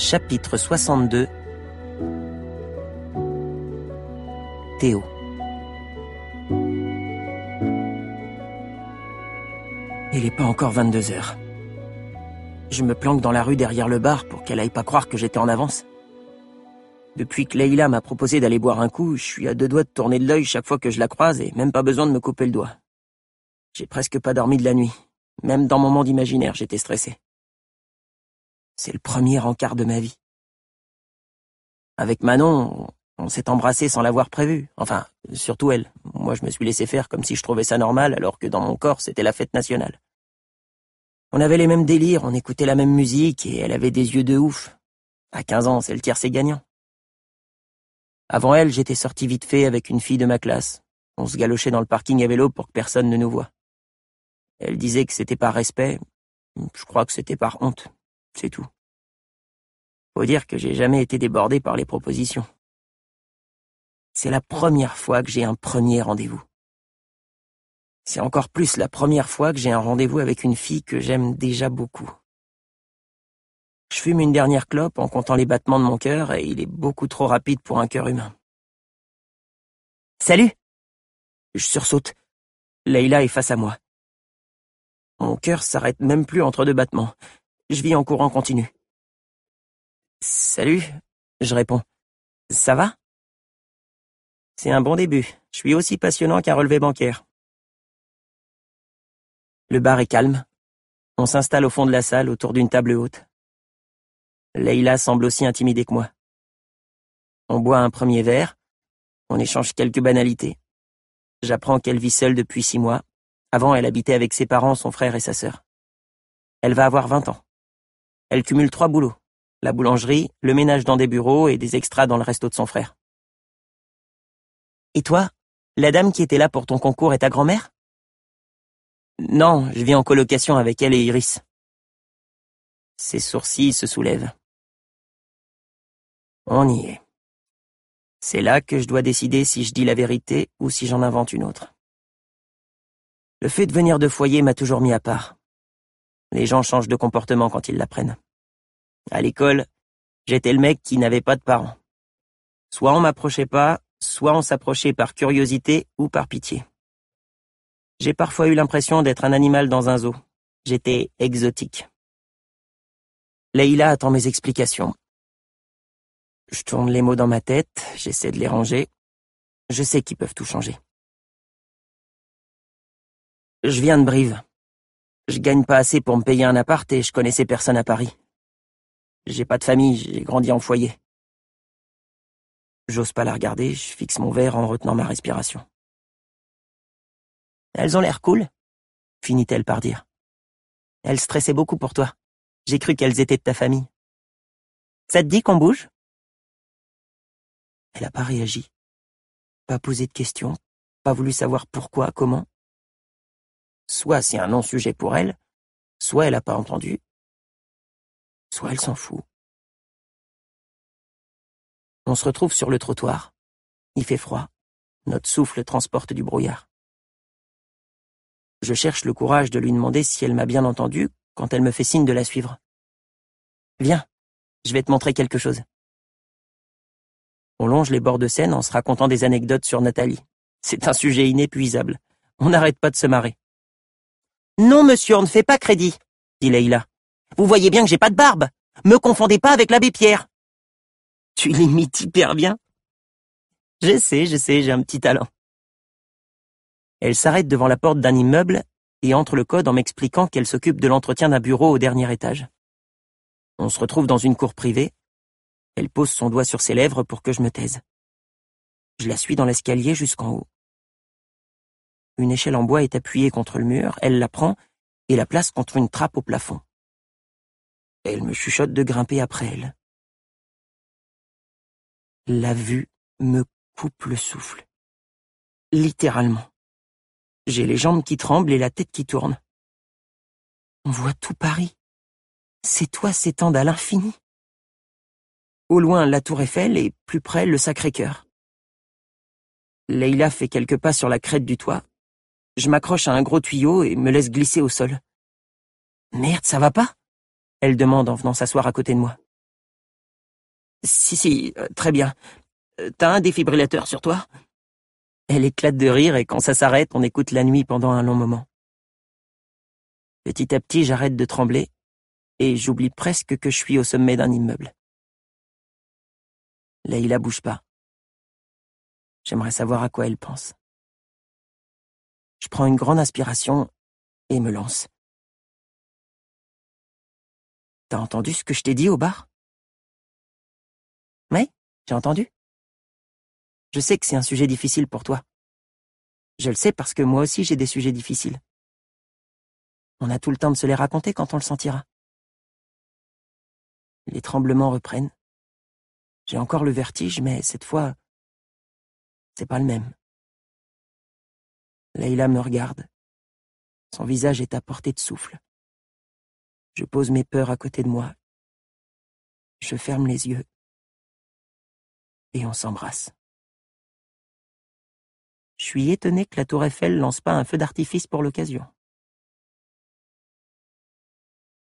Chapitre 62. Théo. Il n'est pas encore 22 heures. Je me planque dans la rue derrière le bar pour qu'elle aille pas croire que j'étais en avance. Depuis que Leïla m'a proposé d'aller boire un coup, je suis à deux doigts de tourner de l'œil chaque fois que je la croise et même pas besoin de me couper le doigt. J'ai presque pas dormi de la nuit. Même dans mon monde imaginaire, j'étais stressé. C'est le premier encart de ma vie. Avec Manon, on s'est embrassés sans l'avoir prévu. Enfin, surtout elle. Moi, je me suis laissé faire comme si je trouvais ça normal, alors que dans mon corps, c'était la fête nationale. On avait les mêmes délires, on écoutait la même musique, et elle avait des yeux de ouf. À 15 ans, c'est le tiercé gagnant. Avant elle, j'étais sorti vite fait avec une fille de ma classe. On se galochait dans le parking à vélo pour que personne ne nous voie. Elle disait que c'était par respect. Je crois que c'était par honte. C'est tout. Faut dire que j'ai jamais été débordé par les propositions. C'est la première fois que j'ai un premier rendez-vous. C'est encore plus la première fois que j'ai un rendez-vous avec une fille que j'aime déjà beaucoup. Je fume une dernière clope en comptant les battements de mon cœur et il est beaucoup trop rapide pour un cœur humain. Salut! Je sursaute. Leïla est face à moi. Mon cœur s'arrête même plus entre deux battements. Je vis en courant continu. Salut, je réponds. Ça va? C'est un bon début. Je suis aussi passionnant qu'un relevé bancaire. Le bar est calme. On s'installe au fond de la salle autour d'une table haute. Leïla semble aussi intimidée que moi. On boit un premier verre. On échange quelques banalités. J'apprends qu'elle vit seule depuis 6 mois. Avant, elle habitait avec ses parents, son frère et sa sœur. Elle va avoir 20 ans. Elle cumule 3 boulots. La boulangerie, le ménage dans des bureaux et des extras dans le resto de son frère. Et toi, la dame qui était là pour ton concours est ta grand-mère? Non, je vis en colocation avec elle et Iris. Ses sourcils se soulèvent. On y est. C'est là que je dois décider si je dis la vérité ou si j'en invente une autre. Le fait de venir de foyer m'a toujours mis à part. Les gens changent de comportement quand ils l'apprennent. À l'école, j'étais le mec qui n'avait pas de parents. Soit on m'approchait pas, soit on s'approchait par curiosité ou par pitié. J'ai parfois eu l'impression d'être un animal dans un zoo. J'étais exotique. Leïla attend mes explications. Je tourne les mots dans ma tête, j'essaie de les ranger. Je sais qu'ils peuvent tout changer. Je viens de Brive. Je gagne pas assez pour me payer un appart et je connaissais personne à Paris. J'ai pas de famille, j'ai grandi en foyer. J'ose pas la regarder, je fixe mon verre en retenant ma respiration. Elles ont l'air cool, finit-elle par dire. Elles stressaient beaucoup pour toi. J'ai cru qu'elles étaient de ta famille. Ça te dit qu'on bouge? Elle a pas réagi. Pas posé de questions, pas voulu savoir pourquoi, comment. Soit c'est un non-sujet pour elle, soit elle a pas entendu, soit elle s'en fout. On se retrouve sur le trottoir. Il fait froid. Notre souffle transporte du brouillard. Je cherche le courage de lui demander si elle m'a bien entendu quand elle me fait signe de la suivre. Viens, je vais te montrer quelque chose. On longe les bords de Seine en se racontant des anecdotes sur Nathalie. C'est un sujet inépuisable. On n'arrête pas de se marrer. Non, monsieur, on ne fait pas crédit, dit Leïla. Vous voyez bien que j'ai pas de barbe. Me confondez pas avec l'abbé Pierre. Tu l'imites hyper bien. Je sais, j'ai un petit talent. Elle s'arrête devant la porte d'un immeuble et entre le code en m'expliquant qu'elle s'occupe de l'entretien d'un bureau au dernier étage. On se retrouve dans une cour privée. Elle pose son doigt sur ses lèvres pour que je me taise. Je la suis dans l'escalier jusqu'en haut. Une échelle en bois est appuyée contre le mur, elle la prend et la place contre une trappe au plafond. Elle me chuchote de grimper après elle. La vue me coupe le souffle. Littéralement. J'ai les jambes qui tremblent et la tête qui tourne. On voit tout Paris. Ces toits s'étendent à l'infini. Au loin, la tour Eiffel et plus près, le Sacré-Cœur. Leïla fait quelques pas sur la crête du toit. Je m'accroche à un gros tuyau et me laisse glisser au sol. Merde, ça va pas? Elle demande en venant s'asseoir à côté de moi. Si, très bien. T'as un défibrillateur sur toi? Elle éclate de rire et quand ça s'arrête, on écoute la nuit pendant un long moment. Petit à petit, j'arrête de trembler et j'oublie presque que je suis au sommet d'un immeuble. Leïla bouge pas. J'aimerais savoir à quoi elle pense. Je prends une grande inspiration et me lance. T'as entendu ce que je t'ai dit au bar? Oui, j'ai entendu. Je sais que c'est un sujet difficile pour toi. Je le sais parce que moi aussi j'ai des sujets difficiles. On a tout le temps de se les raconter quand on le sentira. Les tremblements reprennent. J'ai encore le vertige, mais cette fois, c'est pas le même. Leïla me regarde. Son visage est à portée de souffle. Je pose mes peurs à côté de moi. Je ferme les yeux. Et on s'embrasse. Je suis étonné que la tour Eiffel lance pas un feu d'artifice pour l'occasion.